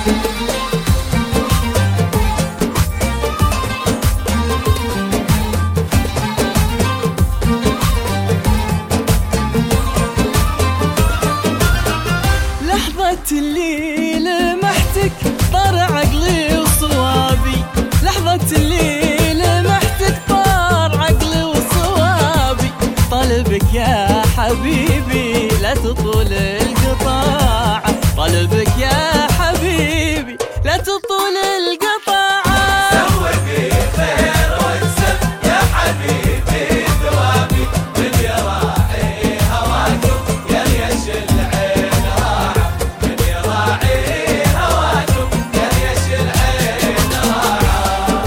اللي لمحتك طار عقلي وصوابي، لحظة اللي لمحتك طار عقلي وصوابي، طلبك يا حبيبي لا تطول القطاع، طلبك يا حبيبي لا تطول القطاع. سوي في خير واكسب يا حبيبي ثوابي، من يراعي هواكم يا ريش العين راعة، من يراعي هواكم يا ريش العين راعة.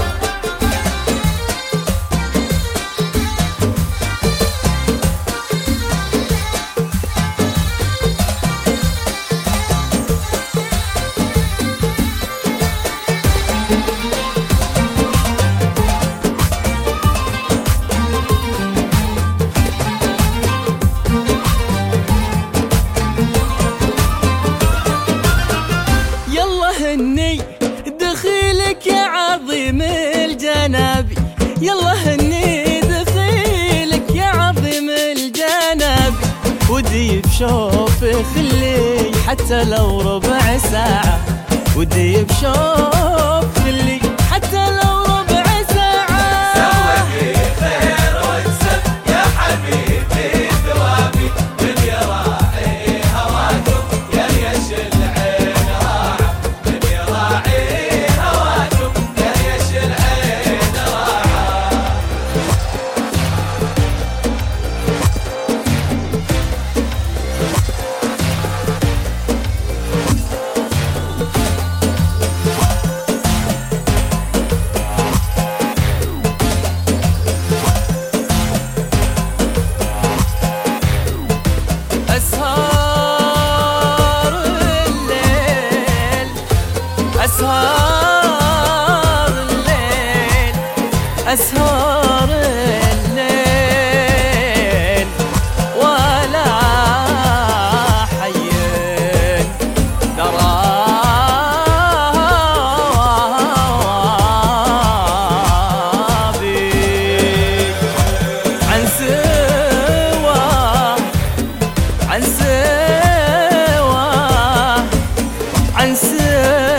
هني دخيلك يا عظيم الجنابي، يلا هني دخيلك يا عظيم الجنابي، ودي بشوف خلي حتى لو ربع ساعة، ودي بشوف خلي حتى لو ربع ساعة. سوي في خير واكسب يا حبيبي ثوابي، من يراعي هواكم يا ريش العين راعة، من يراعي هواكم يا ريش العين راعة. أسهار الليل ولا حين درابي عن سوا عن سوا عن سوا